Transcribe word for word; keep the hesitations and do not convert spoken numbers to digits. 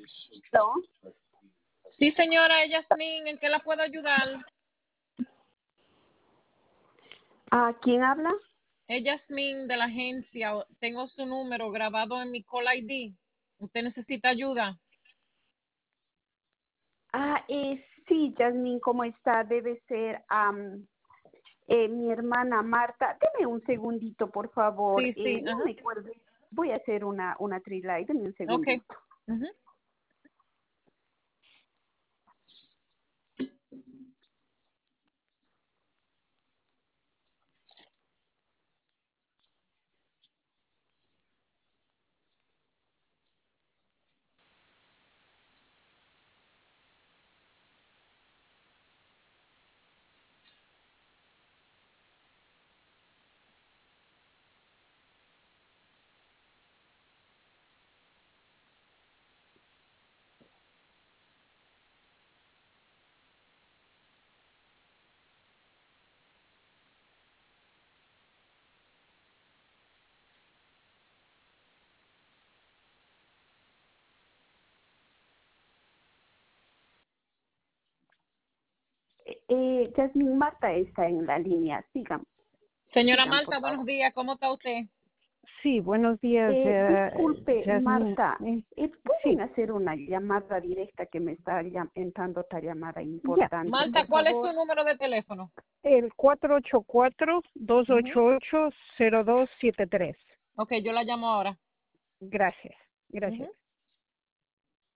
¿No? Sí, señora Yasmín, ¿en qué la puedo ayudar? ¿A quién habla? Es Yasmín de la agencia. Tengo su número grabado en mi call I D. ¿Usted necesita ayuda? Ah, eh, sí, Jasmine, ¿cómo está? Debe ser am, eh, mi hermana Marta. Deme un segundito, por favor. Sí, Eh, sí, no ajá. me acuerdo. Voy a hacer una, una trilay. Deme un Ok. segundito. Ujú. Eh, eh, Jasmine, Marta está en la línea. Sigan, Señora sigan, por Marta, buenos favor. días. ¿Cómo está usted? Sí, buenos días, Eh, eh, disculpe, Jasmine. Marta. Eh, Eh, ¿Pueden sí, hacer una llamada directa que me está llam- entrando otra llamada ya. importante, Marta, por ¿cuál es su favor? número de teléfono? El cuatro ocho cuatro, dos Ujú. ocho ocho, cero dos siete tres. Ok, yo la llamo ahora. Gracias, gracias. Ujú.